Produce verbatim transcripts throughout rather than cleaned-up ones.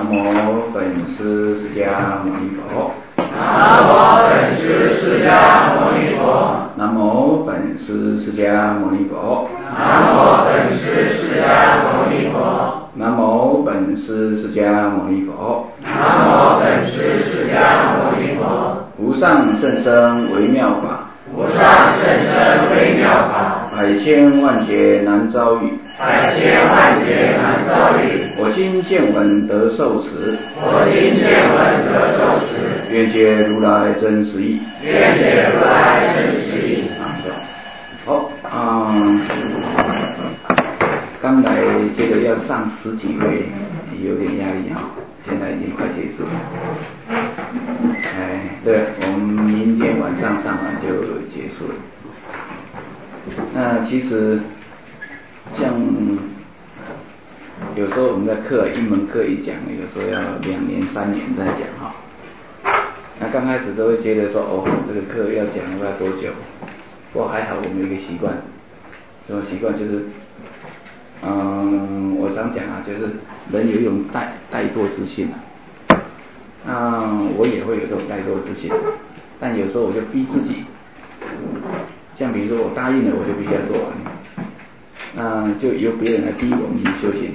无本师释迦牟尼佛。 南无本师释迦牟尼佛。 南无本师释迦牟尼佛。 南无本师释迦牟尼佛。 南无本师释迦牟尼佛。 南无本师释迦牟尼佛。 无上甚深微妙法。 无上甚深微妙法。 百千万劫难遭遇。 百千万劫难遭遇。 我今见闻得受持。 我今见闻得受持。 愿解如来真实义。 愿解如来真实义。 啊，好，嗯，刚来接着要上十几位，有点压力哈。现在已经快结束了。哎，对，我们明天晚上上完就结束了。那其实像有时候我们的课一门课一讲，有时候要两年三年再讲哈。那刚开始都会觉得说，哦，这个课要讲要多久？不过还好我们有一个习惯，什么习惯就是，嗯，我常讲啊，就是人有一种怠怠惰之心啊。那我也会有这种怠惰之心，但有时候我就逼自己，像比如说我答应了，我就必须要做完，那就由别人来逼我们去修行。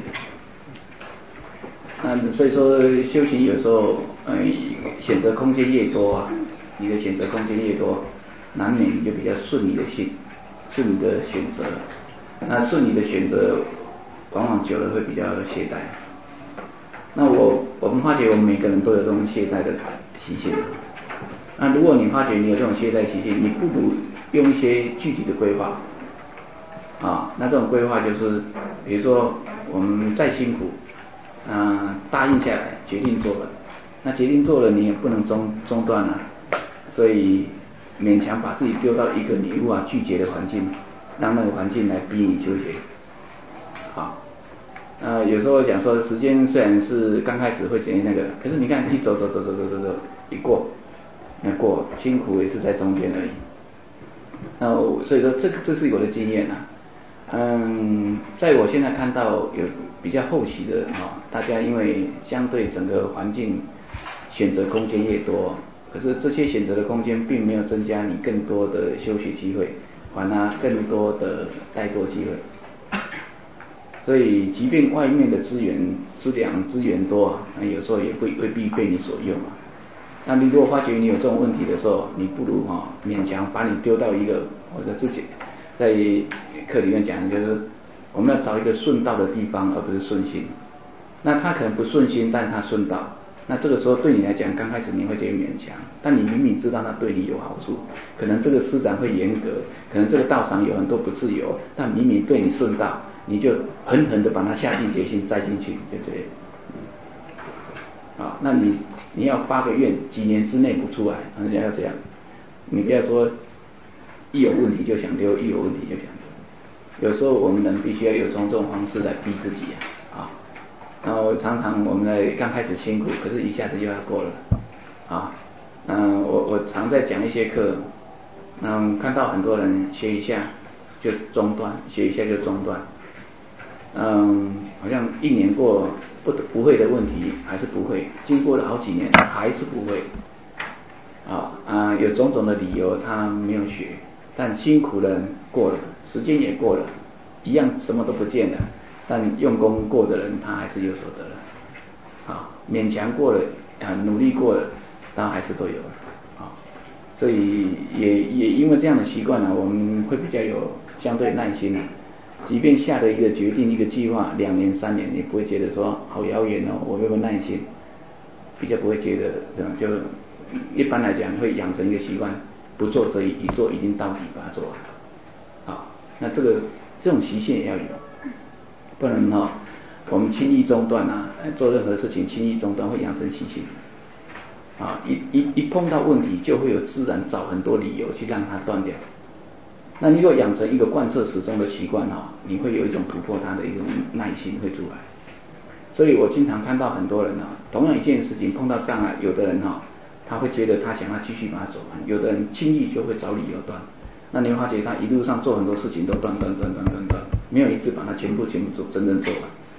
那所以说修行有时候，呃，选择空间越多啊，你的选择空间越多，难免你就比较顺你的心，顺你的选择。那顺你的选择，往往久了会比较懈怠。那我我们发觉我们每个人都有这种懈怠的习性。那如果你发觉你有这种懈怠习性，你不如用一些具体的规划啊。那这种规划就是，比如说我们再辛苦，啊，答应下来，决定做了，那决定做了你也不能中中断啊，所以勉强把自己丢到一个你无法拒绝的环境，让那个环境来逼你修学。好。呃，有时候讲说时间虽然是刚开始会觉得那个，可是你看一走走走走走走走一过，那过辛苦也是在中间而已。那所以说这个这是我的经验啊。嗯，在我现在看到有比较后期的啊、哦，大家因为相对整个环境选择空间越多，可是这些选择的空间并没有增加你更多的修学机会，反而更多的怠惰机会。所以，即便外面的资源、资粮、资源多啊，有时候也未未必被你所用啊。那你如果发觉你有这种问题的时候，你不如哈、哦、勉强把你丢到一个，或者之前在课里面讲，就是我们要找一个顺道的地方，而不是顺心。那他可能不顺心，但他顺道。那这个时候对你来讲，刚开始你会觉得勉强，但你明明知道他对你有好处，可能这个师长会严格，可能这个道场有很多不自由，但明明对你顺道。你就狠狠的把它下定决心栽进去，就这样。啊，那你你要发个愿，几年之内不出来，人家要这样。你不要说一有问题就想溜，一有问题就想溜。有时候我们人必须要有种种方式来逼自己啊。啊，然后常常我们在刚开始辛苦，可是一下子就要过了。啊，嗯，我我常在讲一些课，嗯，看到很多人学一下就中断，学一下就中断。嗯，好像一年过不不会的问题还是不会，经过了好几年还是不会，啊啊，有种种的理由他没有学，但辛苦的人过了，时间也过了，一样什么都不见了，但用功过的人他还是有所得了，啊，勉强过了啊，努力过了，他还是都有了，啊，所以也也因为这样的习惯呢、啊，我们会比较有相对耐心啊。即便下了一个决定、一个计划，两年、三年，你不会觉得说好遥远哦，我没有耐心，比较不会觉得这样。就一般来讲，会养成一个习惯，不做则已，一做一定到底把它做完。好，那这个这种习性也要有，不能哦，我们轻易中断啊，做任何事情轻易中断会养成习性。啊，一一一碰到问题，就会有自然找很多理由去让它断掉。那你如果养成一个贯彻始终的习惯哈，你会有一种突破它的一种耐心会出来。所以我经常看到很多人啊，同样一件事情碰到障碍，有的人哈，他会觉得他想要继续把它走完，有的人轻易就会找理由断。那你会发觉他一路上做很多事情都断断断断断断，没有一次把它全部全部做真正做完。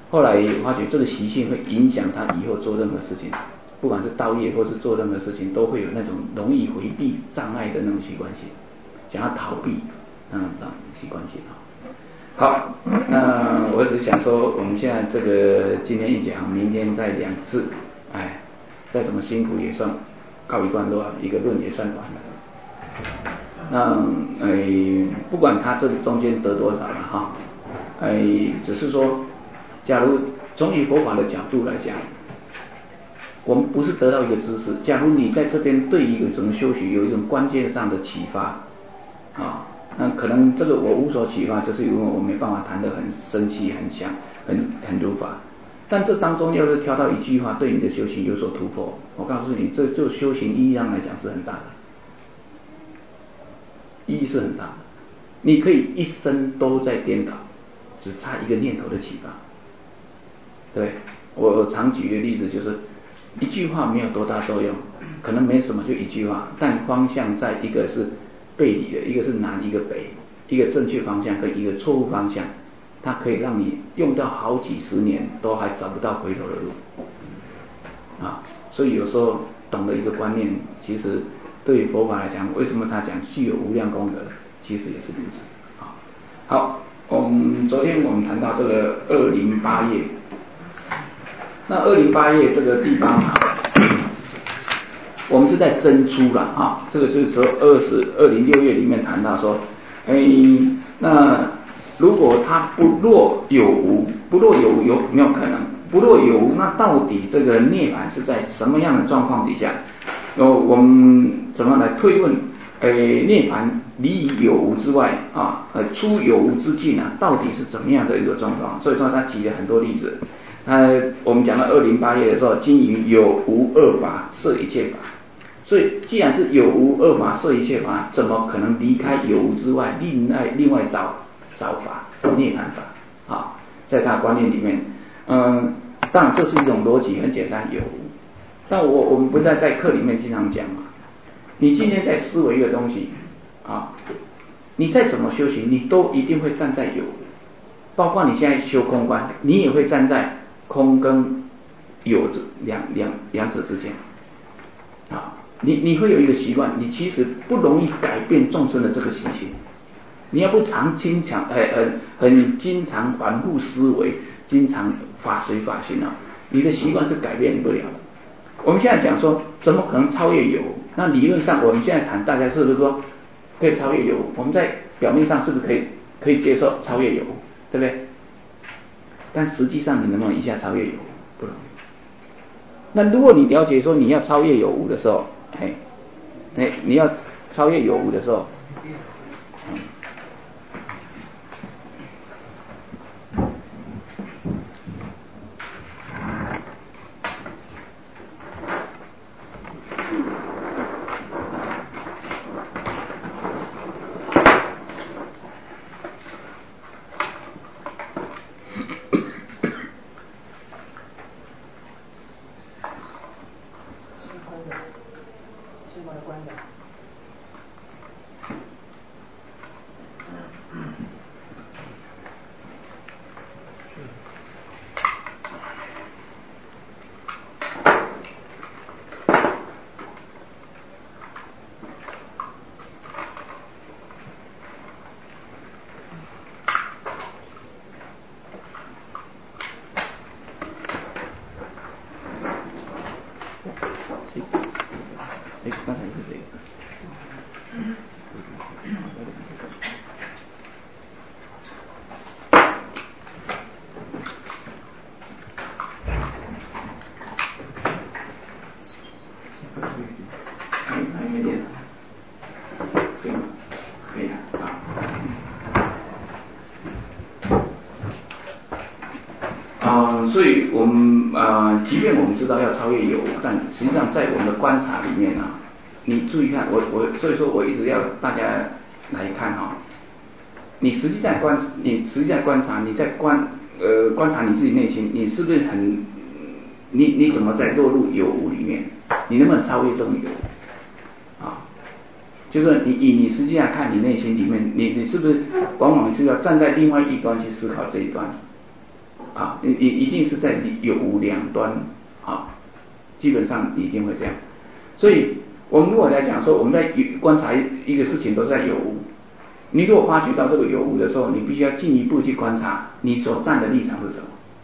后来发觉这个习性会影响他以后做任何事情，不管是道业或是做任何事情，都会有那种容易回避障碍的那种习惯性，想要逃避那种习惯性。好，那我只想说，我们现在这个今天一讲，明天再两次，哎，再怎么辛苦也算告一段落，一个论也算完了。那哎，不管他这中间得多少了哈，哎，只是说，假如从以佛法的角度来讲，我们不是得到一个知识，假如你在这边对一个整个修行有一种关键上的启发啊。那可能这个我无所启发，就是因为我没办法谈得很生气、很详、很很如法。但这当中要是挑到一句话对你的修行有所突破，我告诉你，这就修行意义上来讲是很大的，意义是很大的。你可以一生都在颠倒，只差一个念头的启发。对，我常举的例子就是，一句话没有多大作用，可能没什么，就一句话，但方向在一个是背离的，一个是南，一个北，一个正确方向跟一个错误方向，它可以让你用到好几十年都还找不到回头的路啊！所以有时候懂得一个观念，其实对于佛法来讲，为什么他讲具有无量功德，其实也是如此啊。好，我们昨天我们谈到这个二零八页，那二零八页这个地方啊。我们是在增出了啊，这个是说二十二零六页里面谈到说，哎，那如果它不若有无，不若有无有没有可能？不若有无，那到底这个涅槃是在什么样的状况底下？哦，我们怎么来推问？哎，涅槃离有无之外啊，呃，出有无之境啊，到底是怎么样的一个状况？所以说他举了很多例子。呃，我们讲到二零八页的时候，经营有无二法摄一切法。所以，既然是有无二法摄一切法，怎么可能离开有无之外，另外另外找找法，找涅槃法啊？在他的观念里面，嗯，当然这是一种逻辑，很简单，有无。但我我们不在在课里面经常讲嘛，你今天在思维一个东西啊，你再怎么修行，你都一定会站在有无，包括你现在修空观，你也会站在空跟有这两两两者之间啊。你你会有一个习惯，你其实不容易改变众生的这个习性。你要不常经常很很很经常反复思维，经常法随法行啊，你的习惯是改变不了的。我们现在讲说，怎么可能超越有？那理论上我们现在谈，大家是不是说可以超越有？我们在表面上是不是可以可以接受超越有，对不对？但实际上你能不能一下超越有？不容易。那如果你了解说你要超越有无的时候，哎，哎，你要超越有无的时候，嗯，刚才是这个。还还没点，行，可以了啊。啊，所以我们呃，即便我们知道要超越有，但实际上在我们的观察里面啊，你注意看，我我所以说我一直要大家来看哈、哦，你实际在观，你实际在观察，你在观呃观察你自己内心，你是不是很，你你怎么在落入有无里面？你能不能超越这种有？啊，就是你以你实际上看你内心里面，你你是不是往往是要站在另外一端去思考这一端？ 啊，你你一定是在有无两端啊，基本上你一定会这样。所以我们如果来讲说，我们在观察一个事情都在有无，你如果发觉到这个有无的时候，你必须要进一步去观察你所站的立场是什么。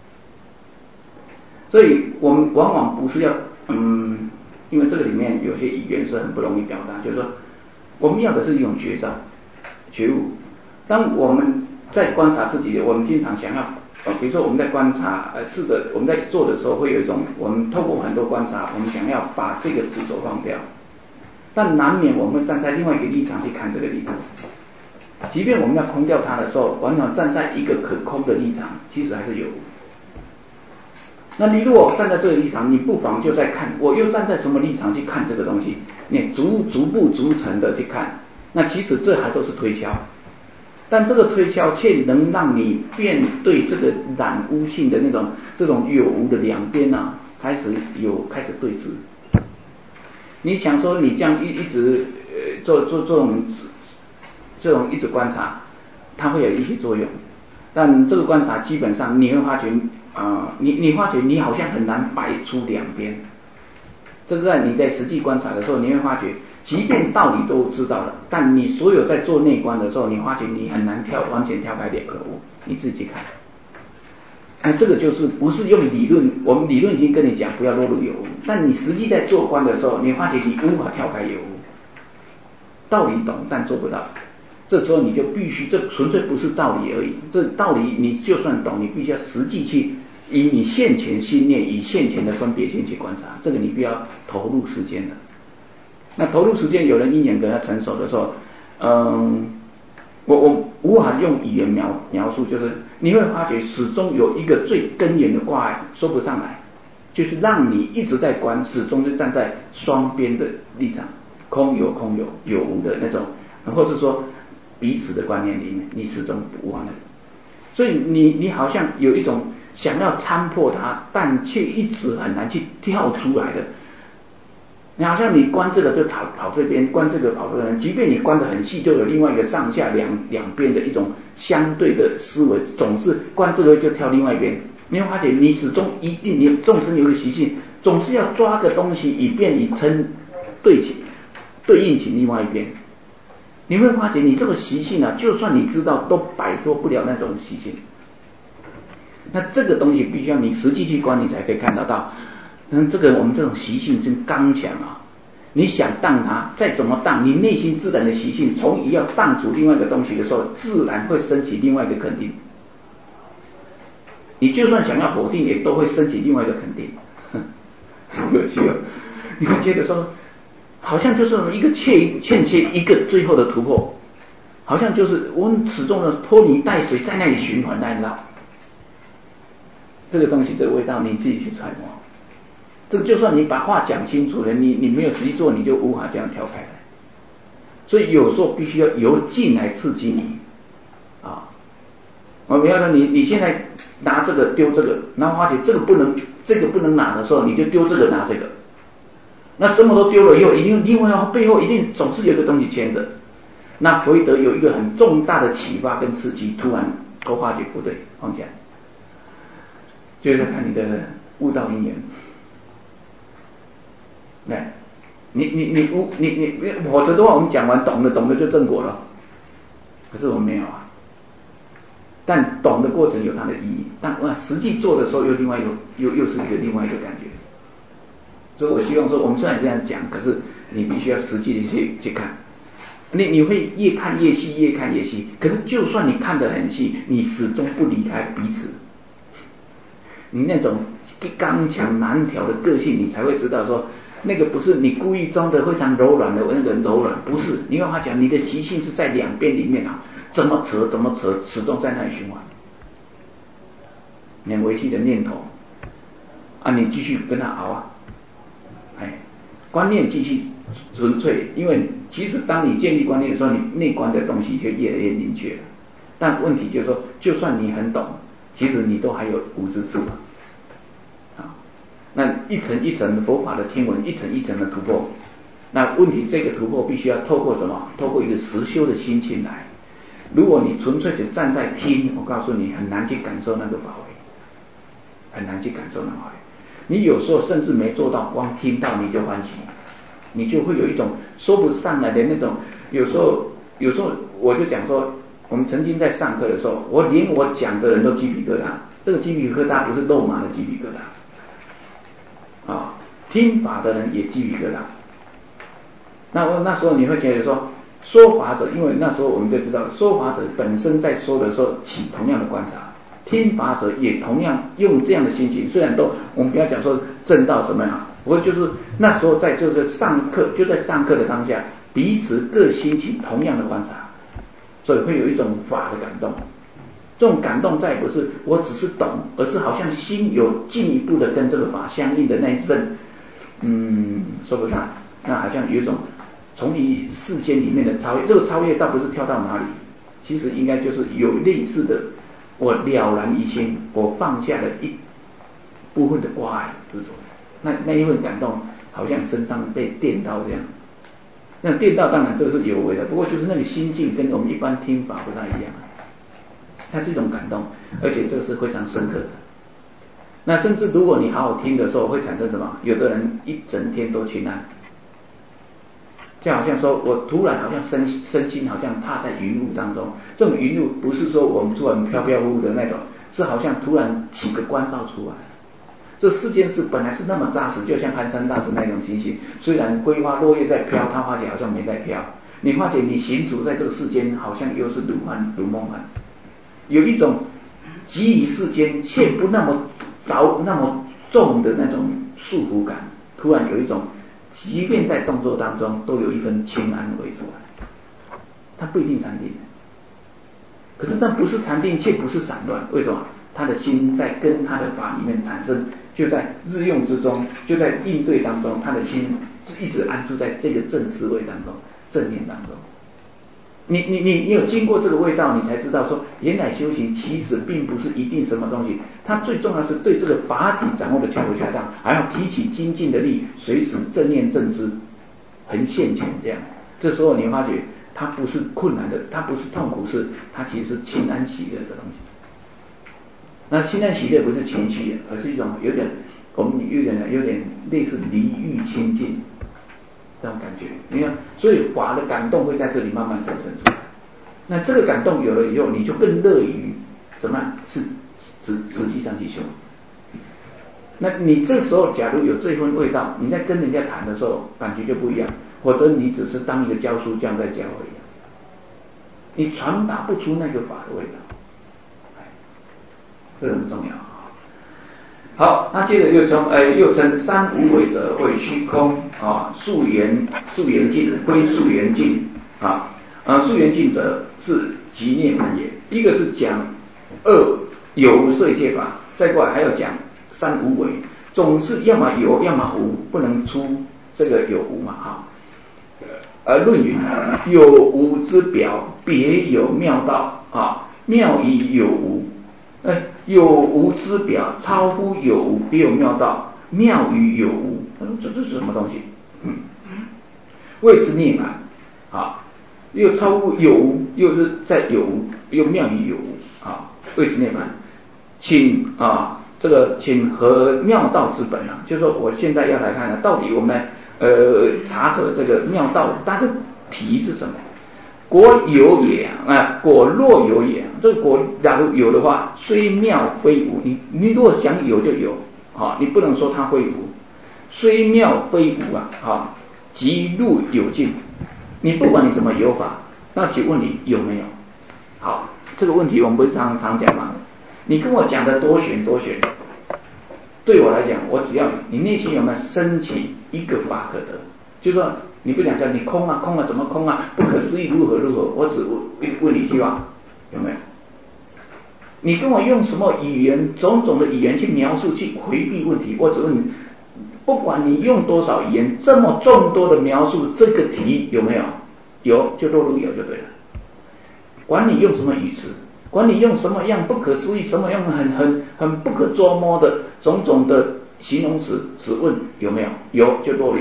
所以我们往往不是要嗯，因为这个里面有些语言是很不容易表达，就是说我们要的是一种觉照、觉悟。当我们在观察自己，我们经常想要，呃，比如说我们在观察，呃，试着我们在做的时候，会有一种我们透过很多观察，我们想要把这个执着放掉，但难免我们会站在另外一个立场去看这个立场。即便我们要空掉它的时候，往往站在一个可空的立场，其实还是有。那你如果站在这个立场，你不妨就在看，我又站在什么立场去看这个东西，你逐逐步逐层的去看，那其实这还都是推敲，但这个推敲却能让你面对这个染污性的那种这种有无的两边啊，开始有开始对峙。你想说你这样一一直呃做做这种这种一直观察，它会有一些作用，但这个观察基本上你会发觉。啊、呃，你你发觉你好像很难摆出两边，这个在你在实际观察的时候，你会发觉，即便道理都知道了，但你所有在做内观的时候，你发觉你很难跳完全跳开两个无，你自己去看。那这个就是不是用理论，我们理论已经跟你讲不要落入有无，但你实际在做观的时候，你发觉你无法跳开有无，道理懂但做不到。这时候你就必须，这纯粹不是道理而已，这道理你就算懂，你必须要实际去以你现前心念，以现前的分别心去观察，这个你必须要投入时间的。那投入时间，有人因缘跟他成熟的时候，嗯，我我无法用语言描描述，就是你会发觉始终有一个最根源的挂碍说不上来，就是让你一直在观，始终就站在双边的立场，空有空有，有无的那种，或是说彼此的观念里面，你始终不忘了。所以你你好像有一种想要参破它，但却一直很难去跳出来的。你好像你观这个就跑跑这边，观这个跑这边，即便你观得很细，就有另外一个上下两两边的一种相对的思维，总是观这个就跳另外一边。你会发现你始终一定，你众生有一个习性，总是要抓个东西，以便你称对起对应起另外一边。你会发觉你这个习性啊，就算你知道，都摆脱不了那种习性。那这个东西必须要你实际去观，你才可以看得到。嗯，这个我们这种习性真刚强啊！你想荡它，再怎么荡，你内心自然的习性，从一要荡除另外一个东西的时候，自然会升起另外一个肯定。你就算想要否定，也都会升起另外一个肯定。好有趣哦！你会觉得说，好像就是一个欠欠缺一个最后的突破，好像就是我们始终的拖泥带水在那里循环在绕。这个东西，这个味道你自己去揣摩。这个就算你把话讲清楚了，你你没有实际做，你就无法这样跳开来。所以有时候必须要由境来刺激你啊！我们要说你你现在拿这个丢这个，然后发觉这个不能这个不能拿的时候，你就丢这个拿这个。那什么都丢了以后，一定另外背后一定总是有一个东西牵着。那回得有一个很重大的启发跟刺激，突然都发觉不对，放下，就是看你的悟道因缘。来，你你你悟你你否则的话，我们讲完懂了懂了就正果了。可是我们没有啊。但懂的过程有它的意义，但哇，实际做的时候又另外又又又是一个另外一个感觉。所以我希望说，我们虽然这样讲，可是你必须要实际的去去看。你你会越看越细，越看越细。可是就算你看得很细，你始终不离开彼此。你那种刚强难调的个性，你才会知道说，那个不是你故意装的非常柔软的那个柔软，不是。你跟他讲，你的习性是在两边里面啊，怎么扯怎么扯，始终在那里循环。勉为其的念头啊，你继续跟他熬啊，哎，观念继续纯粹，因为其实当你建立观念的时候，你内观的东西就越来越明确了。但问题就是说，就算你很懂，其实你都还有无知处啊。那一层一层的佛法的听闻，一层一层的突破。那问题这个突破必须要透过什么？透过一个实修的心情来。如果你纯粹只站在听，我告诉你很难去感受那个法味。 很难去感受那么好。你有时候甚至没做到，光听到你就欢喜，你就会有一种说不上来的那种。有时候，有时候我就讲说，我们曾经在上课的时候，我连我讲的人都鸡皮疙瘩。这个鸡皮疙瘩不是肉麻的鸡皮疙瘩，啊，听法的人也鸡皮疙瘩。那那时候你会觉得说，说法者，因为那时候我们就知道，说法者本身在说的时候起同样的观察。听法者也同样用这样的心情，虽然都我们不要讲说正道什么呀，不过就是那时候在就是上课，就在上课的当下，彼此各心情同样的观察，所以会有一种法的感动。这种感动再也不是我只是懂，而是好像心有进一步的跟这个法相应的那一份，嗯，说不上，那好像有一种从你世间里面的超越。这个超越倒不是跳到哪里，其实应该就是有类似的。我了然于心，我放下了一部分的挂碍执着，那那一份感动，好像身上被电到这样。那电到当然这是有为的，不过就是那个心境跟我们一般听法不太一样，它是一种感动，而且这是非常深刻的。那甚至如果你好好听的时候，会产生什么？有的人一整天都清安，就好像说我突然好像身身心好像踏在云雾当中，这种云雾不是说我们突然飘飘忽忽的那种，是好像突然起个关照出来。这世间是本来是那么扎实，就像寒山大师那种情形，虽然桂花落叶在飘，他发觉好像没在飘，你发觉你行走在这个世间，好像又是如幻如梦幻，有一种集于世间却不那么着那么重的那种束缚感，突然有一种即便在动作当中都有一份清安为出来。它不一定禅定，可是那不是禅定，却不是散乱。为什么？他的心在跟他的法里面产生，就在日用之中，就在应对当中，他的心一直安住在这个正思维当中，正念当中。你你你你有经过这个味道，你才知道说，原来修行其实并不是一定什么东西，它最重要是对这个法体掌握的恰如恰当，还要提起精进的力，随时正念正知，很现前这样。这时候你发觉，它不是困难的，它不是痛苦，是它其实是清安喜乐的东西。那清安喜乐不是情绪，而是一种有点我们有点有点类似离欲清净这种感觉。你看，所以法的感动会在这里慢慢产生出来。那这个感动有了以后，你就更乐于怎么样？是实实际上去修。那你这时候假如有这份味道，你在跟人家谈的时候，感觉就不一样。或者你只是当一个教书匠在教而已，你传达不出那个法的味道。这很重要。好，那接着又称呃又称三无为者为虚空啊，素缘素缘尽归素缘尽啊啊素缘尽者是即涅槃也。一个是讲二有无色一切法，再过来还要讲三无为，总是要么有要么无，不能出这个有无嘛哈。而论云有无之表，别有妙道啊，妙以有无。哎，有无之表超乎有无，别有妙道，妙于有无。他说这这是什么东西？嗯，谓之涅槃啊，又超乎有无，又是在有无，又妙于有无啊，谓之涅槃。请啊，这个请合妙道之本啊，就是说我现在要来看看，到底我们呃查核这个妙道，它的题是什么？果有也啊，果若有也，这个果假如有的话，虽妙非无。你你如果想有就有啊，你不能说它非无。虽妙非无啊，啊，即入有尽。你不管你怎么有法，那请问你有没有？好，这个问题我们不是常常讲吗？你跟我讲的多玄多玄，对我来讲，我只要你内心有没有升起一个法可得，就是说。你不讲叫你空啊空啊怎么空啊，不可思议如何如何，我只问问你一句话，有没有？你跟我用什么语言，种种的语言去描述去回避问题，我只问你，不管你用多少语言，这么众多的描述这个题有没有？有就落入有就对了。管你用什么语词，管你用什么样不可思议，什么样很很很不可捉摸的种种的形容词，只问有没有？有就落入有。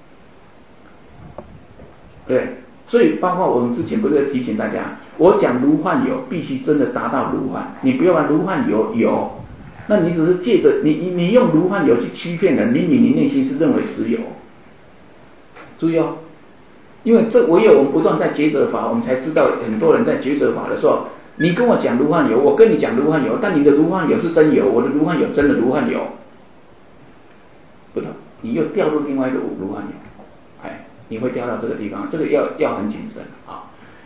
对，所以包括我们之前不是提醒大家，我讲如幻有，必须真的达到如幻，你不要把如幻有有， 那你只是借着你你你用如幻有去欺骗人，明明你内心是认为实有。注意哦，因为这唯有我们不断在抉择法，我们才知道很多人在抉择法的时候，你跟我讲如幻有，我跟你讲如幻有，但你的如幻有是真有，我的如幻有真的如幻有，不同，你又掉入另外一个如幻有，哎，你会掉到这个地方，这个要要很谨慎啊。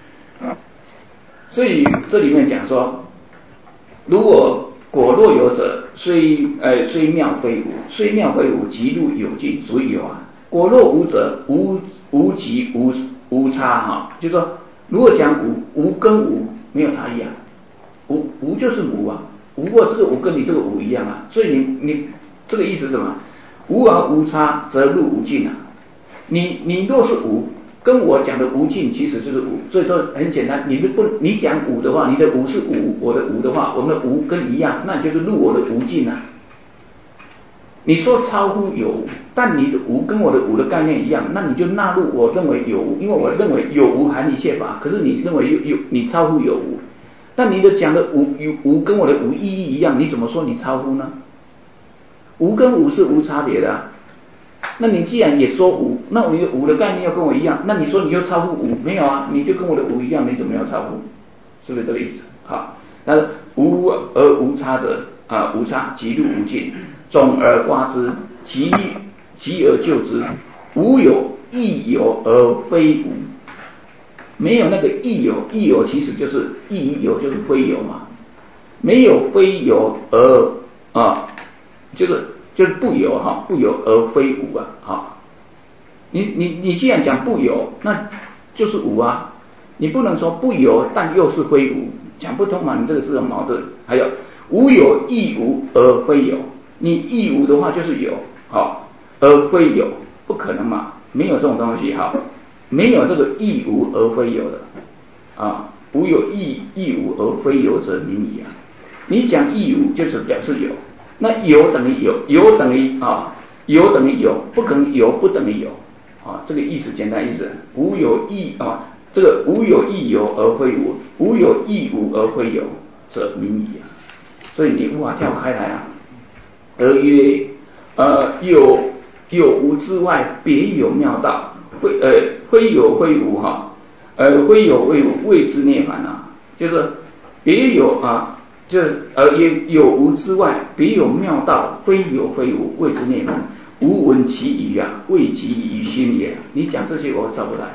所以这里面讲说，如果果若有者，虽呃虽妙非无，虽妙非无，即入有尽，属于有啊。果若无者，无无即无无差哈，就是说，如果讲无，无跟无没有差异啊，无无就是无啊，无过这个无跟你这个无一样啊，所以你你这个意思是什么？无而无差，则入无尽啊。你你若是无，跟我讲的无尽其实就是无，所以说很简单，你不你讲无的话，你的无是无，我的无的话，我们的无跟一样，那就是入我的无尽啊。你说超乎有无，但你的无跟我的无的概念一样，那你就纳入我认为有无，因为我认为有无含一切法，可是你认为有有你超乎有无，但你的讲的无有无跟我的无意义一样，你怎么说你超乎呢？无跟无是无差别的啊。那你既然也说无，那你的无的概念要跟我一样，那你说你又超乎无，没有啊，你就跟我的无一样，你怎么要超乎？是不是这个意思？好，那无而无差者啊，无差即入无尽，总而刮之，即即而就之，无有亦有而非无，没有那个亦有，亦有其实就是亦有就是非有嘛，没有非有而啊，就是就是不有哈，不有而非无啊，好，你你你既然讲不有，那就是无啊，你不能说不有但又是非无，讲不通嘛，你这个是有矛盾。还有无有亦无而非有，你亦无的话就是有，好，而非有，不可能嘛，没有这种东西哈，没有这个亦无而非有的啊，无有亦亦无而非有者名矣啊。你讲亦无就是表示有，那有等于有，有等于啊，有等于有，不可能有不等于有啊，这个意思简单意思，无有亦啊，这个无有亦有而非无，无有亦无而非有者名矣啊。所以你无法跳开来啊。而曰呃有有无之外，别有妙道，非呃非有非无哈，呃非有非无谓之涅槃啊，就是别有啊，就是而曰有无之外，别有妙道，非有非无谓之涅槃，无闻其语啊，谓其于心也。你讲这些我找不来。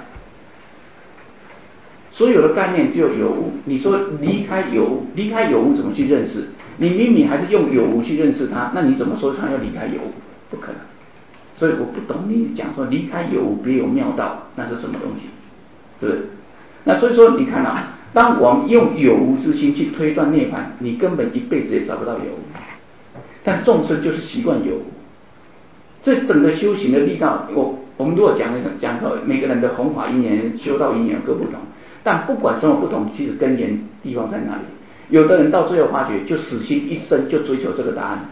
所有的概念就有无，你说离开有无，离开有无怎么去认识？你明明还是用有无去认识它，那你怎么说它要离开有无？不可能。所以我不懂你讲说离开有无别有妙道，那是什么东西？是不是？那所以说你看啊，当我们用有无之心去推断涅槃，你根本一辈子也找不到有无。但众生就是习惯有无，所以整个修行的力道，我我们如果讲讲说每个人的弘法因缘、修道因缘各不同。但不管什么不同，其实根源地方在哪里？有的人到最后发觉，就死心一生就追求这个答案，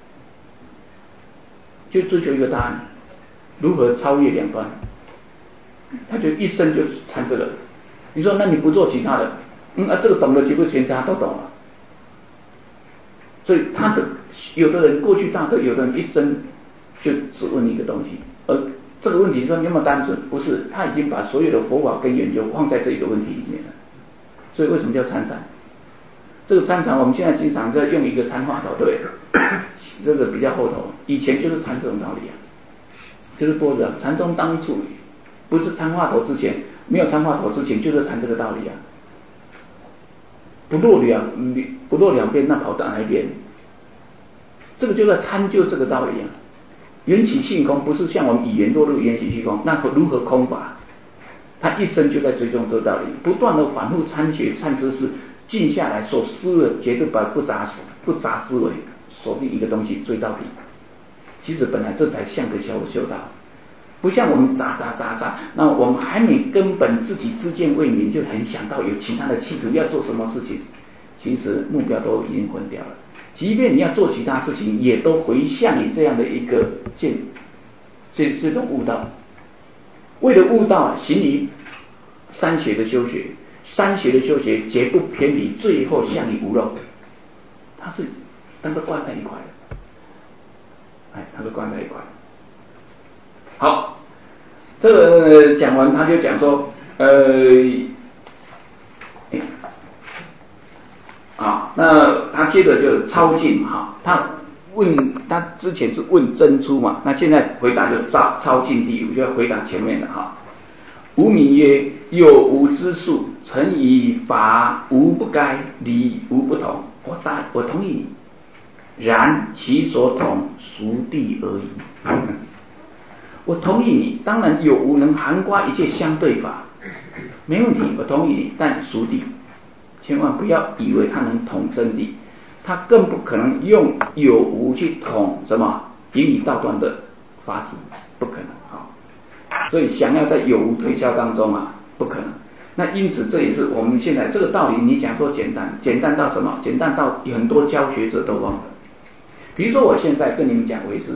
就追求一个答案，如何超越两端？他就一生就参这个。你说，那你不做其他的？嗯啊，这个懂了，其不其他都懂了。所以他的有的人过去大德，有的人一生就只问一个东西，而这个问题说那么单纯，不是，他已经把所有的佛法跟研究放在这一个问题里面了。所以为什么叫参禅？这个参禅我们现在经常在用一个参话头，对不对？这个比较后头，以前就是参这种道理啊，就是波着禅宗当初不是参话头之前，没有参话头之前就是参这个道理啊，不落两不落两边，那跑到哪一边？这个就在参究这个道理啊。缘起性空不是像我们语言落入缘起性空，那如何空法？他一生就在追踪这个道理，不断的反复参学参知识，静下来所思的绝对把不杂不杂思维锁定一个东西追到底。其实本来这才像个修修道，不像我们杂杂杂杂，那我们还没根本自己知见未明，就很想到有其他的企图要做什么事情，其实目标都已经混掉了。即便你要做其他事情，也都回向你这样的一个见这这种悟道。为了悟道，行于三学的修学，三学的修学绝不偏离，最后向你无漏。它是但都关在一块了，哎，它都关在一块。好，这个讲完他就讲说，呃，啊，那他接着就超进哈，他问他之前是问真出嘛，那现在回答就超超进第五，就要回答前面的哈。吾名曰：有无之术，诚以法无不该，理无不同。我答，我同意你。然其所同，孰地而已。我同意你，当然有无能涵括一切相对法，没问题，我同意你。但孰地，千万不要以为它能统真谛，它更不可能用有无去统什么引以道断的法体，不可能啊。所以想要在有无推销当中啊，不可能。那因此这也是我们现在这个道理，你讲说简单，简单到什么？简单到很多教学者都忘了。比如说我现在跟你们讲唯识，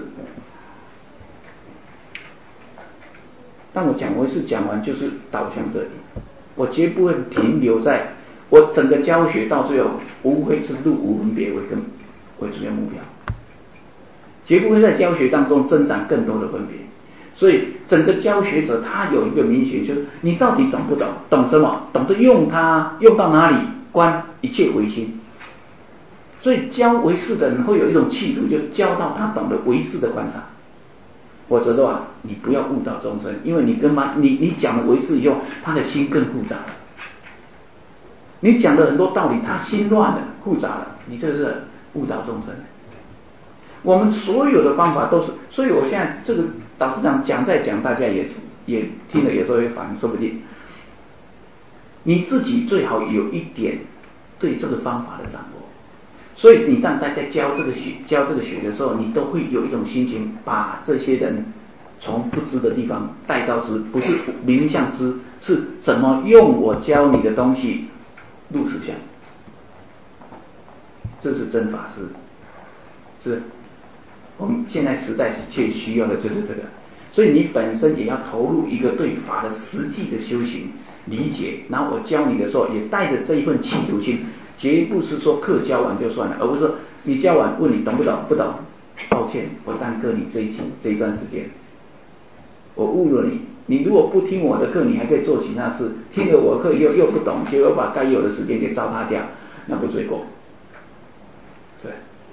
当我讲唯识讲完就是导向这里，我绝不会停留在我整个教学到最后无非是入无分别为根为主要目标，绝不会在教学当中增长更多的分别。所以整个教学者他有一个明显，就是你到底懂不懂？懂什么？懂得用它，用到哪里？观一切唯心。所以教唯识的人会有一种企图，就教到他懂得唯识的观察。否则的话，你不要误导众生，因为你跟他你你讲了唯识以后，他的心更复杂了。你讲了很多道理，他心乱了，复杂了，你这是误导众生。我们所有的方法都是，所以我现在这个导师长讲再讲，大家也也听了，有时候会烦，说不定。你自己最好有一点对这个方法的掌握，所以你让大家教这个学教这个学的时候，你都会有一种心情，把这些人从不知的地方带到知，不是名相知，是怎么用我教你的东西入实相，这是真法师，是我们现在时代最需要的就是这个。所以你本身也要投入一个对法的实际的修行理解，然后我教你的时候也带着这一份企图心，绝不是说课教完就算了，而不是说你教完问你懂不懂，不懂，抱歉，我耽搁你这一期这一段时间，我误了你。你如果不听我的课，你还可以做其他事，听了我的课又又不懂，结果把该有的时间给糟蹋掉，那不罪过。对，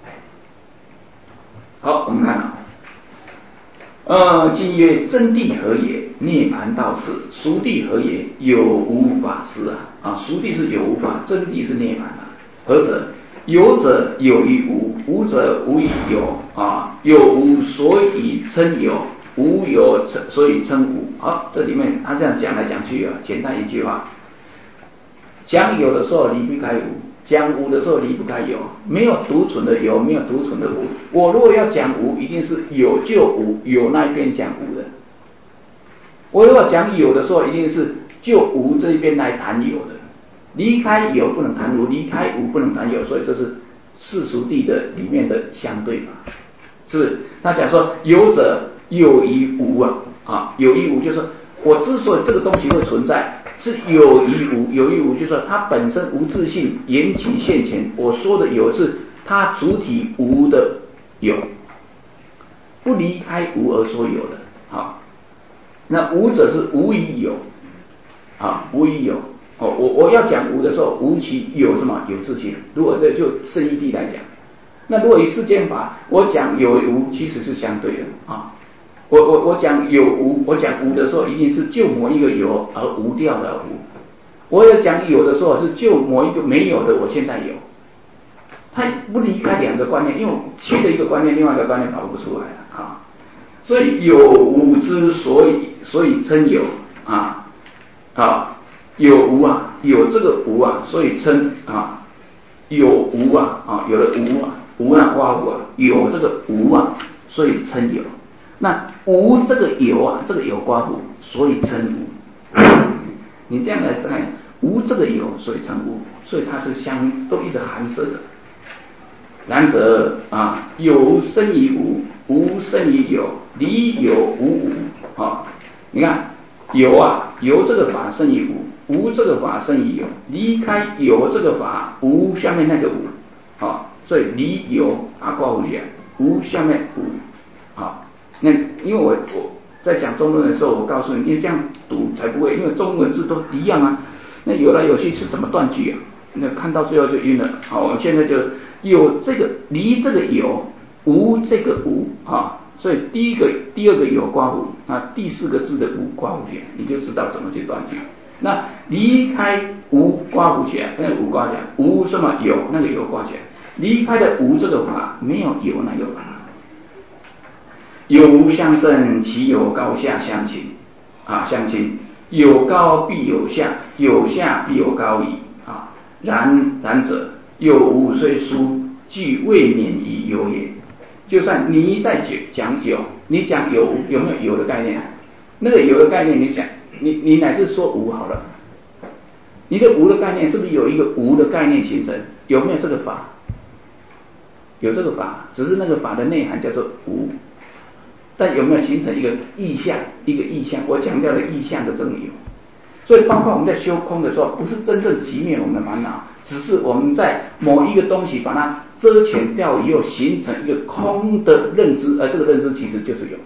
好，我们看啊，呃，今曰真谛何也？涅槃道是。孰谛何也？有无法师啊！啊，孰谛是有无法，真谛是涅槃啊。何者？有者有于无，无者无于有啊。有无所以称有，无有所以称无。好，这里面他这样讲来讲去啊，简单一句话，讲有的时候离不开无，讲无的时候离不开有，没有独存的有，没有独存的无。我如果要讲无，一定是有就无，有那一边讲无的。我如果讲有的时候，一定是就无这一边来谈有的。离开有不能谈无，离开无不能谈有，所以这是世俗谛的里面的相对法，是不是？他讲说有者有于无啊，啊，有于无就是说我之所以这个东西会存在，是有于无，有于无就是说它本身无自性，缘起现前。我说的有是它主体无的有，不离开无而说有的。好，那无者是无以有，啊，无以有。哦，我我要讲无的时候，无其有什么有自性。如果这就圣义谛来讲，那如果以世间法，我讲有无其实是相对的啊。我我我讲有无，我讲无的时候，一定是就某一个有而无掉的无。我要讲有的时候，是就某一个没有的，我现在有。它不离开两个观念，因为切的一个观念，另外一个观念跑不出来了啊。所以有无之所以所以称有啊啊。有无啊，有这个无啊，所以称啊有无啊啊，有了无啊，无啊刮无啊，有这个无啊，所以称有。那无这个有啊，这个有刮无，所以称无。你这样来看，无这个有，所以称无，所以它是相都一直含摄着。然则啊，有生于无，无生于有，离有无无啊。你看有啊，有这个法生于无。无这个法生于有，离开有这个法，无下面那个无，啊， 所以离有啊刮胡起来，无下面无，好，那因为我我在讲中文的时候，我告诉你，因为这样读才不会，因为中文字都一样啊，那有来有去是怎么断句啊？那看到最后就晕了。好，我们现在就有这个离这个有，无这个无啊，所以第一个第二个有刮胡啊，第四个字的无刮胡起来，你就知道怎么去断句。那离开无刮胡起来，那个无刮起来，无什么有那个有刮起来，离开的无这个法，没有有那个法。有无相生，其有高下相倾啊，相倾。有高必有下，有下必有高矣啊。然然者，有无虽殊，俱未免于有也。就算你在讲有，你讲有无，有没有有的概念？那个有的概念，你讲你你乃至说无好了，你的无的概念是不是有一个无的概念形成？有没有这个法？有这个法，只是那个法的内涵叫做无。但有没有形成一个意象？一个意象，我强调了意象的这个有。所以包括我们在修空的时候，不是真正击灭我们的烦恼，只是我们在某一个东西把它遮遣掉以后，形成一个空的认知，而这个认知其实就是有，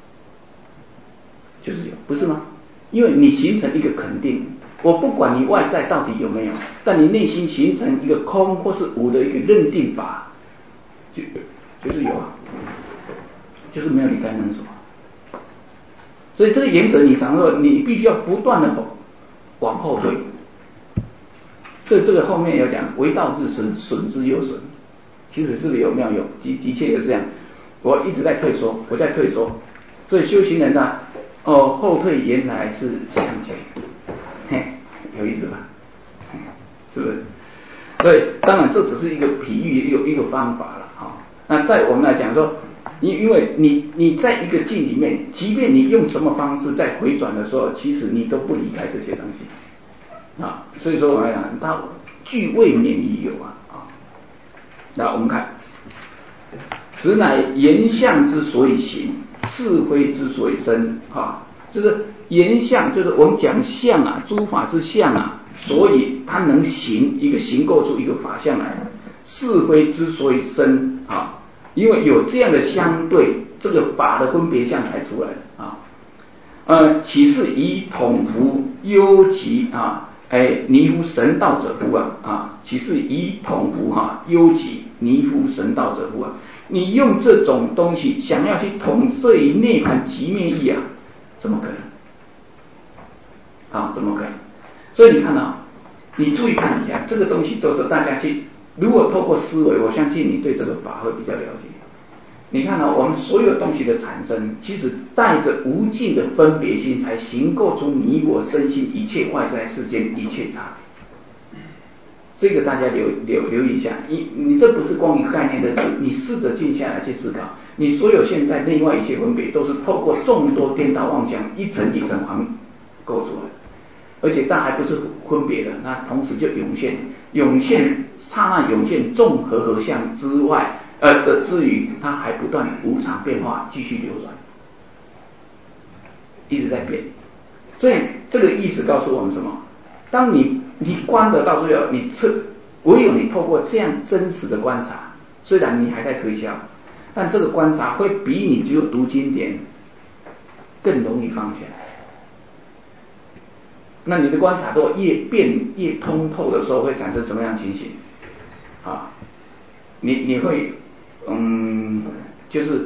就是有，不是吗？因为你形成一个肯定，我不管你外在到底有没有，但你内心形成一个空或是无的一个认定法，就就是有啊。就是没有离开能所，所以这个原则你常说，你必须要不断的往后退。所以这个后面要讲为道日损，损之又损，其实是不是有没有有？的的确有这样，我一直在退缩，我在退缩。所以修行人呢，哦，后退原来是向前，嘿，有意思吧？是不是？所以当然这只是一个比喻，一个一个方法了啊。那在我们来讲说。因因为你你在一个境里面，即便你用什么方式在回转的时候，其实你都不离开这些东西啊。所以说我们讲，它俱未免于有啊啊。那我们看，此乃言相之所以行，是非之所以生啊。就是言相，就是我们讲相啊，诸法之相啊，所以它能行一个行构出一个法相来。是非之所以生啊。因为有这样的相对，这个法的分别相才出来啊。呃，岂是以统服忧急啊？哎，尼夫神道者乎啊？啊，岂是以统服哈忧急尼夫神道者乎啊？你用这种东西想要去统摄于内涵极灭义啊，怎么可能？啊，怎么可能？所以你看啊，你注意看一下，这个东西都是大家去。如果透过思维，我相信你对这个法会比较了解。你看啊，我们所有东西的产生，其实带着无尽的分别心，才形构出你我身心一切外在世间一切差别。这个大家留留留意一下，你你这不是光一个概念的字，你试着静下来去思考，你所有现在内外一切分别，都是透过众多颠倒妄想一层一层环构出来，而且但还不是分别的，那同时就涌现涌现。刹那涌现众合合相之外，呃的之余，它还不断无常变化，继续流转，一直在变。所以这个意思告诉我们什么？当你你观得到最后，你测唯有你透过这样真实的观察，虽然你还在推销，但这个观察会比你只有读经典更容易放下。那你的观察都越变越通透的时候，会产生什么样的情形？啊，你你会，嗯，就是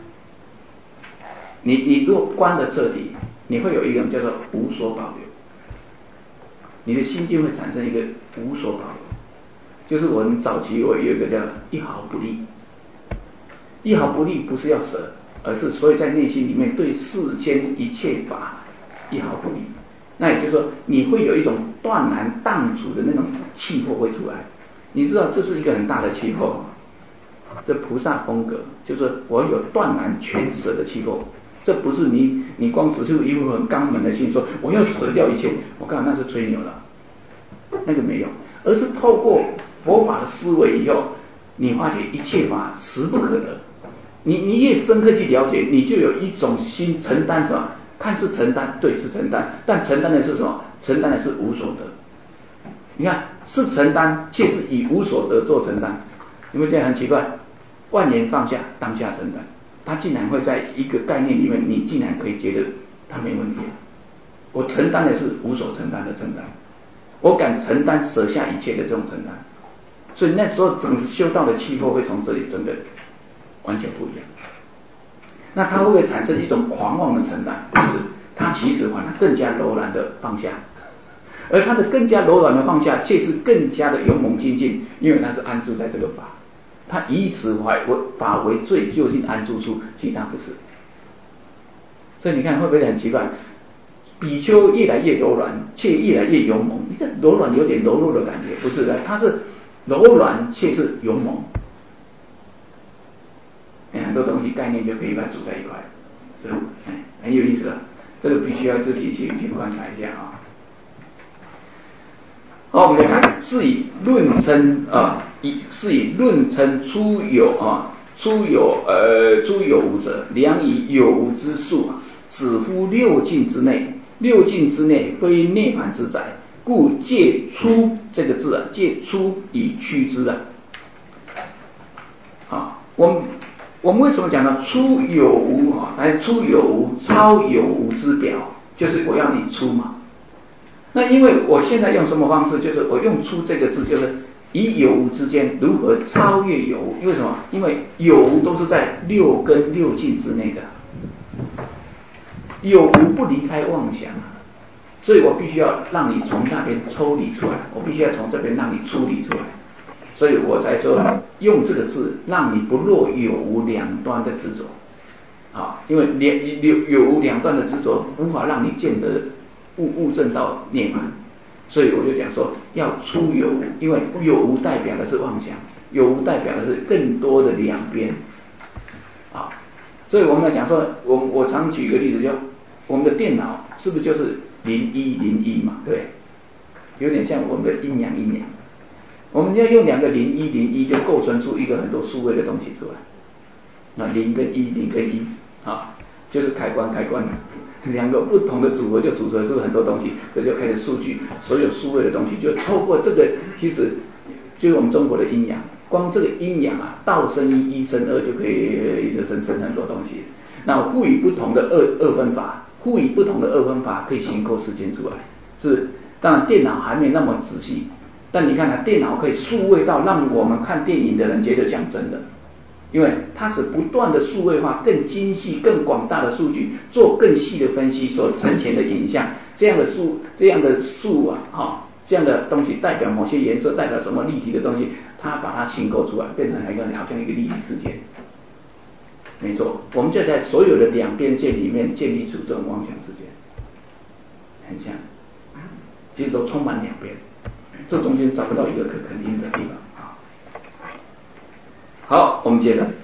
你你如果观得彻底，你会有一种叫做无所保留，你的心境会产生一个无所保留。就是我们早期我有一个叫一毫不利，一毫不利不是要舍，而是所以在内心里面对世间一切法一毫不利。那也就是说，你会有一种断然荡除的那种气魄会出来。你知道这是一个很大的气魄，这菩萨风格就是我有断然全舍的气魄，这不是你你光只是一副很刚猛的心说我要舍掉一切，我告诉你那是吹牛了，那个没有，而是透过佛法的思维以后，你发觉一切法实不可得，你你越深刻去了解，你就有一种心承担什么，看似承担，对是承担，但承担的是什么？承担的是无所得。你看是承担，却是以无所得做承担。 你会觉得很奇怪，万言放下，当下承担，他竟然会在一个概念里面，你竟然可以觉得他没问题。我承担的是无所承担的承担，我敢承担舍下一切的这种承担，所以那时候整个修道的气魄会从这里整个完全不一样。那他会不会产生一种狂妄的承担？不是，他其实反而更加柔软的放下，而他的更加柔软的放下，却是更加的勇猛精进，因为他是安住在这个法，他以此法为最究竟安住处，其他不是。所以你看会不会很奇怪？比丘越来越柔软，却越来越勇猛。你这柔软有点柔弱的感觉，不是的，它是柔软却是勇猛。很多东西概念就可以把它组在一块，是吧？哎，很有意思的，这个必须要自己去去观察一下啊。好，我们来看，是以论称啊，以是以论称出有啊，出有呃出有无者，量以有无之数啊，止乎六境之内。六境之内非涅槃之宅，故借出这个字啊，借出以驱之啊。啊，我们我们为什么讲呢？出有无啊，来出有无，超有无之表，就是我要你出嘛。那因为我现在用什么方式？就是我用出这个字，就是以有无之间如何超越有无？因为什么？因为有无都是在六根六境之内的。有无不离开妄想，所以我必须要让你从那边抽离出来，我必须要从这边让你出离出来，所以我才说用这个字，让你不落有无两端的执着，啊，因为有有无两端的执着无法让你见得悟悟证到涅槃，所以我就讲说要出有无，因为有无代表的是妄想，有无代表的是更多的两边，啊，所以我们来讲说，我我常举一个例子，就我们的电脑是不是就是零一零一嘛？对，有点像我们的阴阳阴阳。我们要用两个零一零一，就构成出一个很多数位的东西出来。那零跟一，零跟一，啊，就是开关开关，两个不同的组合就组成出很多东西，这就开始数据，所有数位的东西就透过这个，其实就是我们中国的阴阳。光这个阴阳啊，道生一，一生二，就可以一直生生很多东西。那赋予不同的二二分法。赋予不同的二分法可以形构世间出来，是当然电脑还没那么仔细，但你看看电脑可以数位到让我们看电影的人觉得像真的，因为它是不断的数位化，更精细、更广大的数据，做更细的分析所呈现的影像，这样的数、这样的数啊，哈、哦，这样的东西代表某些颜色，代表什么立体的东西，它把它形构出来，变成一个好像一个立体世界。没错，我们就在所有的两边界里面建立出这种妄想世界，很像，其实都充满两边，这中间找不到一个可肯定的地方啊。好，我们接着，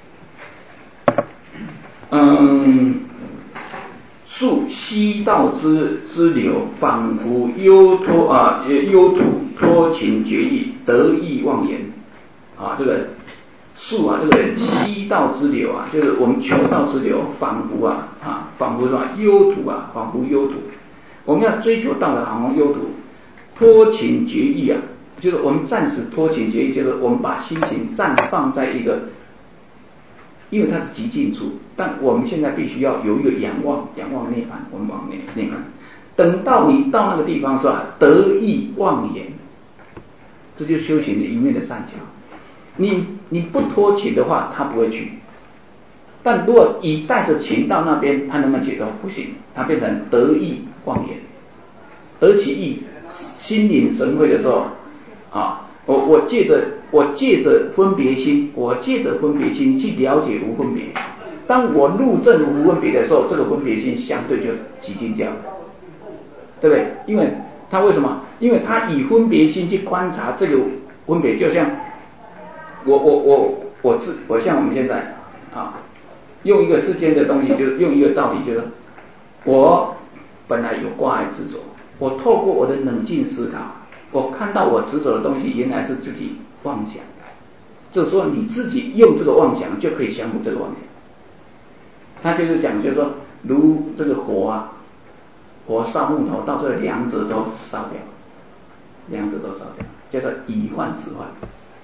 嗯，溯西道之之流，仿佛幽脱啊，幽土脱情决意，得意妄言啊，这个。溯啊，这个西道之流啊，就是我们求道之流，仿佛啊啊，仿佛什么幽土啊，仿佛幽土。我们要追求道的，好像幽土，脱情决意啊，就是我们暂时脱情决意，就是我们把心情暂放在一个，因为它是极静处，但我们现在必须要有一个仰望，仰望涅槃，我们往内涅槃。等到你到那个地方是吧，得意妄言，这就是修行的一面的善巧。你你不脱情的话，他不会去。但如果你带着情到那边，他能不能解脱？不行，他变成得意妄言。得其意，心领神会的时候，啊，我我借着我借着分别心，我借着分别心去了解无分别。当我入证无分别的时候，这个分别心相对就极尽掉了，对不对？因为他为什么？因为他以分别心去观察这个分别，就像。我我我我自我像我们现在啊，用一个世间的东西，就是用一个道理，就是我本来有挂碍执着，我透过我的冷静思考，我看到我执着的东西原来是自己妄想，就是说你自己用这个妄想就可以降服这个妄想。他就是讲，就是说如这个火啊，火烧木头，到最后两者都烧掉，两者都烧掉，叫做以幻止幻。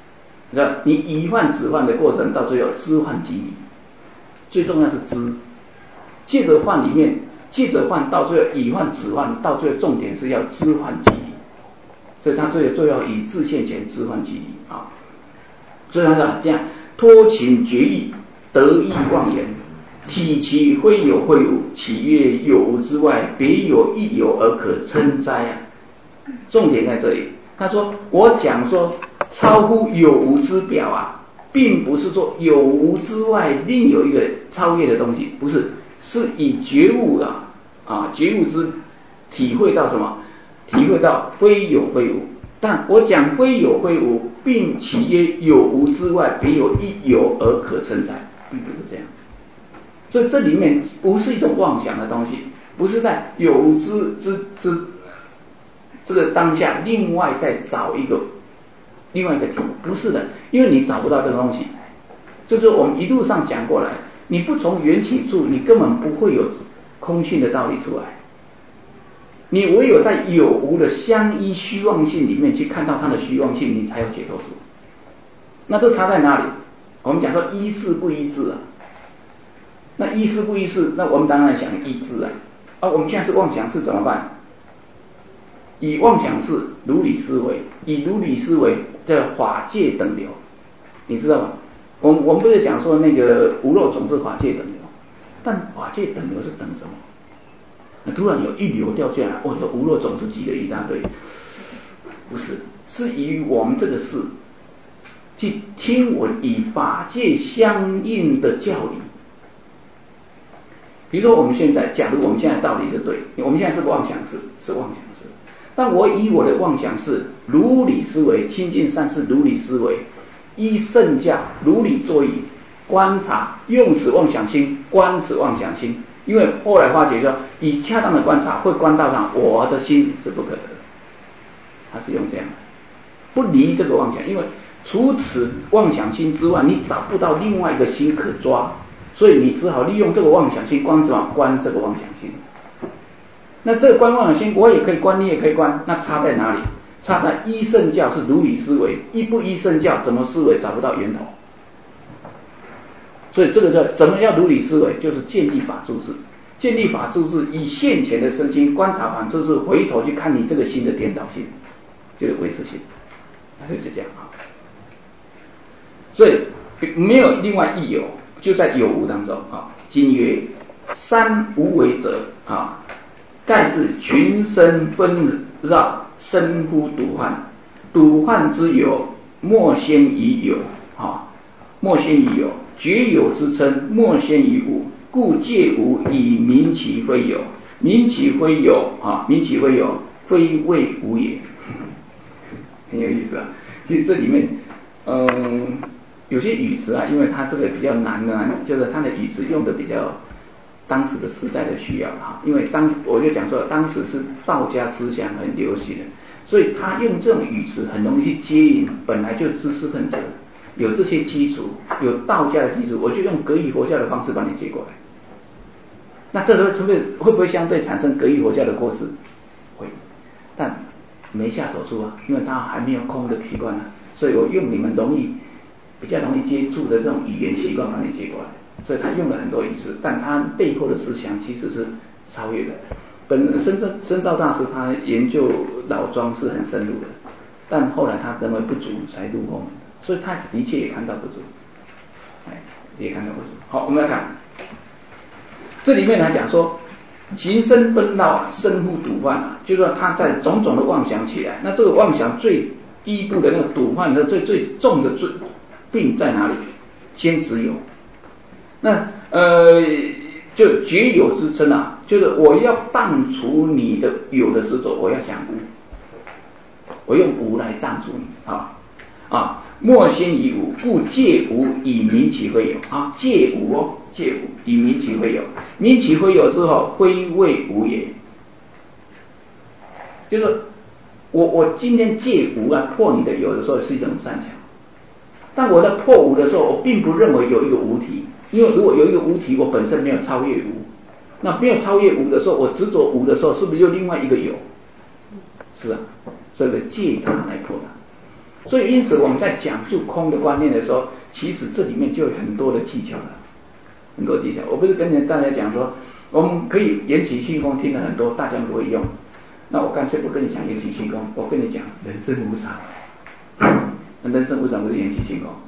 是吧？你以幻止幻的过程，到最后知幻即离，最重要是知。借着幻里面，借着幻到最后以幻止幻，到最后重点是要知幻即离。所以他最后最后以自现前知幻即离啊。所以他讲这样托情决意，得意妄言，体其非有非无，岂曰有无之外，别有亦有而可称哉啊？重点在这里。他说我讲说超乎有无之表啊，并不是说有无之外另有一个超越的东西，不是，是以觉悟啊啊觉悟之体会到什么？体会到非有非无。但我讲非有非无，并岂曰有无之外，别有亦有而可称哉？并不是这样。所以这里面不是一种妄想的东西，不是在有无之之之这个当下另外再找一个另外一个题目，不是的，因为你找不到这个东西。就是我们一路上讲过来，你不从缘起处，你根本不会有空性的道理出来。你唯有在有无的相依虚妄性里面去看到它的虚妄性，你才有解脱处。那这差在哪里？我们讲说依事不依智啊。那依事不依事，那我们当然想依智啊。啊，我们现在是妄想式怎么办？以妄想式如理思维，以如理思维的法界等流，你知道吗？我们我们不是讲说那个无漏种是法界等流，但法界等流是等什么？那突然有一流掉下来，哦，这无漏种是挤了一大堆，不是，是以我们这个事去听闻以法界相应的教理。比如说我们现在，假如我们现在道理是对，我们现在是妄想式，是妄想式。但我以我的妄想式如理思维，亲近善事如理思维，依圣教如理作意，观察用此妄想心观此妄想心。因为后来发觉说，以恰当的观察会观到上我的心是不可得的，他是用这样的，不离这个妄想，因为除此妄想心之外，你找不到另外一个心可抓，所以你只好利用这个妄想心观什么？观这个妄想心。那这个观妄想心，我也可以观，你也可以观，那差在哪里？差在依圣教是如理思维，依不依圣教怎么思维找不到源头。所以这个叫什么叫如理思维？就是建立法住智，建立法住智，以现前的身心观察法住智，回头去看你这个心的颠倒性，就是唯识性，就是这样啊。所以没有另外亦有，就在有无当中啊。今曰三无为者啊，盖是群生纷扰，生乎笃幻，笃幻之有，莫先于有啊，莫先于有。觉有之称，莫先于无，故借无以明其非有，明其非有啊，明其非有，非谓无也。很有意思啊！其实这里面，嗯，有些语词啊，因为它这个比较难呢，就是它的语词用的比较当时的时代的需要哈。因为当我就讲说，当时是道家思想很流行的，所以他用这种语词很容易去接引本来就知识分子。有这些基础，有道家的基础，我就用格义佛教的方式把你接过来。那这时候会会不会相对产生格义佛教的过失？会，但没下手术啊，因为他还没有空的习惯啊，所以我用你们容易比较容易接触的这种语言习惯把你接过来。所以他用了很多语词，但他背后的思想其实是超越的。本深圳深道大师他研究老庄是很深入的，但后来他认为不足才入空。所以他的确也看到不足，哎，也看到不足。好，我们来看这里面来讲说，形身纷扰啊，生乎笃幻啊，就是说他在种种的妄想起来。那这个妄想最第一步的那个笃幻的最最重的最病在哪里？先执有。那呃，就觉有之称啊，就是我要荡除你的有的执着，我要想无，我用无来荡除你啊啊。莫先于无，故借无以明其非有啊！借无哦，借无以明其非有，明其非有之后，非谓无也。就是我我今天借无啊，破你的有的时候是一种善巧，但我在破无的时候，我并不认为有一个无体，因为如果有一个无体，我本身没有超越无，那没有超越无的时候，我执着无的时候，是不是又另外一个有？是啊，所以借它来破它。 所以因此我们在讲述空的观念的时候，其实这里面就有很多的技巧了，很多技巧。我不是跟大家讲说，我们可以缘起性空听了很多，大家不会用，那我干脆不跟你讲缘起性空，我跟你讲人生无常。人生无常不是缘起性空，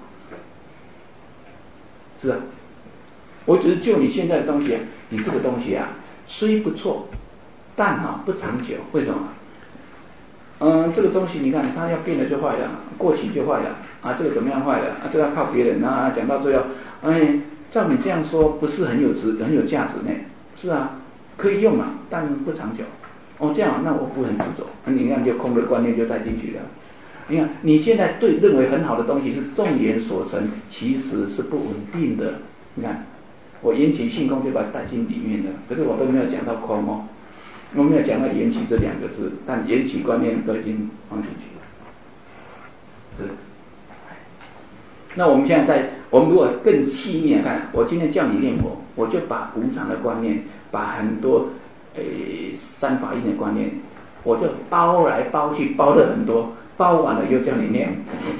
是啊。我只是就你现在的东西啊，你这个东西啊虽不错，但啊不长久。为什么？嗯，这个东西你看它要变了就坏了，过期就坏了啊，这个怎么样坏了啊？这个要靠别人啊，讲到最后，哎，照你这样说不是很有值很有价值呢？是啊，可以用啊，但不长久。哦，这样那我不很执着，你看就空的观念就带进去了。你看你现在对认为很好的东西是众缘所成，其实是不稳定的。你看我缘起性空就把它带进里面了，可是我都没有讲到空哦。我没有讲到缘起这两个字，但缘起观念都已经放进去了。是。那我们现在在，我们如果更细腻的看，我今天叫你念佛，我就把无常的观念，把很多诶三法印的观念，我就包来包去，包了很多，包完了又叫你念，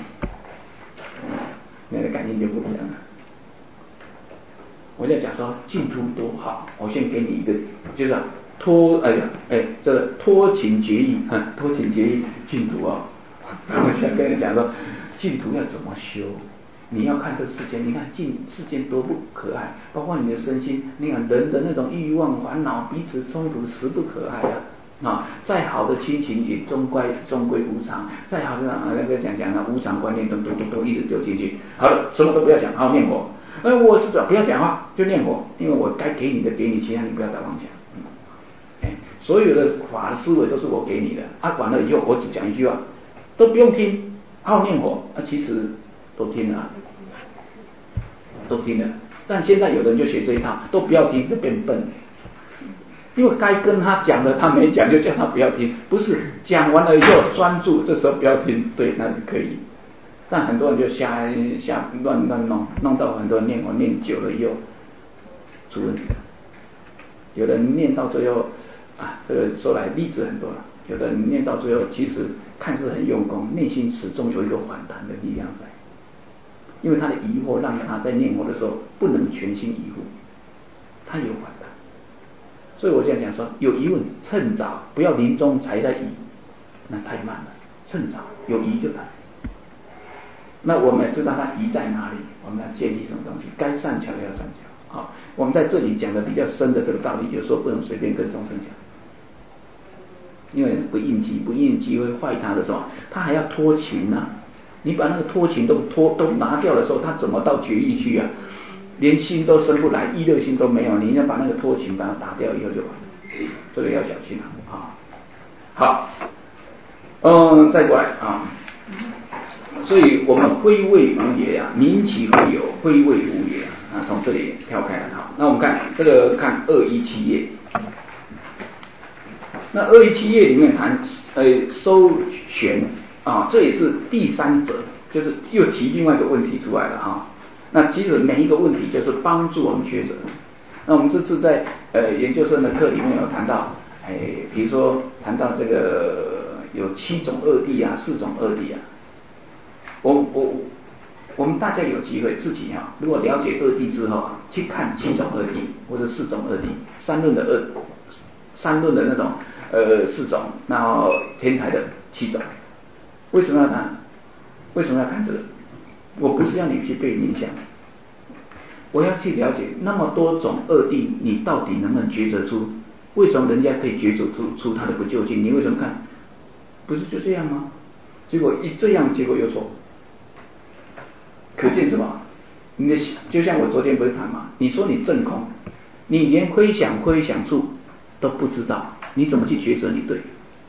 你的感应就不一样了。我在讲说净土多好，我先给你一个，就是脱哎呀哎这个脱情决意，脱情决意净土啊、哦！我现在跟你讲说净土要怎么修，你要看这世间，你看净世间多不可爱，包括你的身心，你看人的那种欲望烦恼彼此冲突，实不可爱的啊！再好的亲情也终归终归无常，再好的啊那个讲讲啊无常观念都都都一直丢进去。好了，什么都不要讲，好好念佛。哎，我是的，不要讲话，就念佛，因为我该给你的给你，其他你不要打妄想。嗯，哎，所有的法的思维都是我给你的，啊，完了以后我只讲一句话，都不用听，好好念佛，啊，其实都听了，都听了，但现在有人就学这一套，都不要听，就变笨，因为该跟他讲的他没讲，就叫他不要听，不是讲完了以后专注，这时候不要听，对，那就可以。但很多人就瞎瞎乱乱弄，弄到很多人念佛念久了以后出问题了。有人念到最后啊，这个说来例子很多了。有的人念到最后，其实看似很用功，内心始终有一个反弹的力量在，因为他的疑惑让他在念佛的时候不能全心疑惑，他有反弹。所以我现在讲说，有疑问趁早，不要临终才在疑，那太慢了。趁早有疑就来。那我们知道它疑在哪里，我们要建立什么东西，该善巧要善巧。好，我们在这里讲的比较深的这个道理，有时候不能随便跟众生讲，因为不应机，不应机会坏他的时候，他还要脱情啊。你把那个脱情都脱都拿掉的时候，他怎么到决意去啊？连心都生不来，意乐心都没有，你要把那个脱情把它打掉以后就完了，这个要小心啊。好，嗯，再过来啊。所以我们非谓无也啊，名其会有，非谓无也啊。从这里跳开了哈。那我们看这个看二一七页，那二一七页里面谈呃收玄啊，这也是第三者，就是又提另外一个问题出来了哈。那其实每一个问题就是帮助我们抉择。那我们这次在呃研究生的课里面有谈到，哎，比如说谈到这个有七种二谛啊，四种二谛啊。我我我们大家有机会自己哈，如果了解二谛之后啊，去看七种二谛或者四种二谛，三论的二，三论的那种呃四种，然后天台的七种，为什么要看？为什么要看这个？我不是要你去背冥想，我要去了解那么多种二谛，你到底能不能抉择出？为什么人家可以抉择出出他的不究竟？你为什么看？不是就这样吗？结果一这样，结果又错。可见什么？你的就像我昨天不是谈嘛？你说你证空，你连亏想亏想处都不知道，你怎么去抉择你对？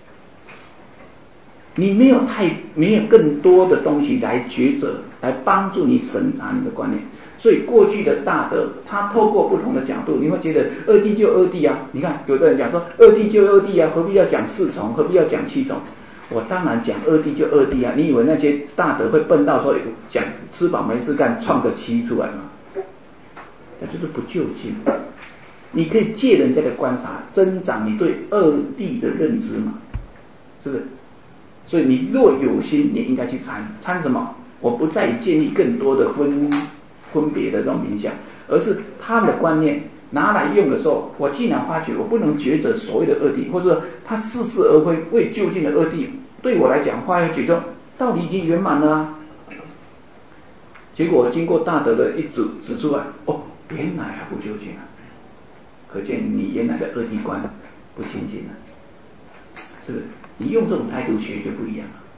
你没有太没有更多的东西来抉择，来帮助你审查你的观念。所以过去的大德，他透过不同的角度，你会觉得二谛就二谛啊。你看，有的人讲说二谛就二谛啊，何必要讲四重？何必要讲七种？我当然讲二谛就二谛啊！你以为那些大德会笨到说讲吃饱没事干创个七出来吗？那就是不究竟。你可以借人家的观察增长你对二谛的认知嘛，是不是？ 所以你若有心，你应该去参参什么？我不再建立更多的分分别的这种冥想，而是他的观念拿来用的时候，我既然发觉我不能抉择所谓的二谛，或者说他似是而非未究竟的二谛，对我来讲化缘举中道理已经圆满了啊。结果经过大德的一指指出来，哦，原来还不究竟啊，可见你原来的二谛观不清净了，是不是？你用这种态度学就不一样了。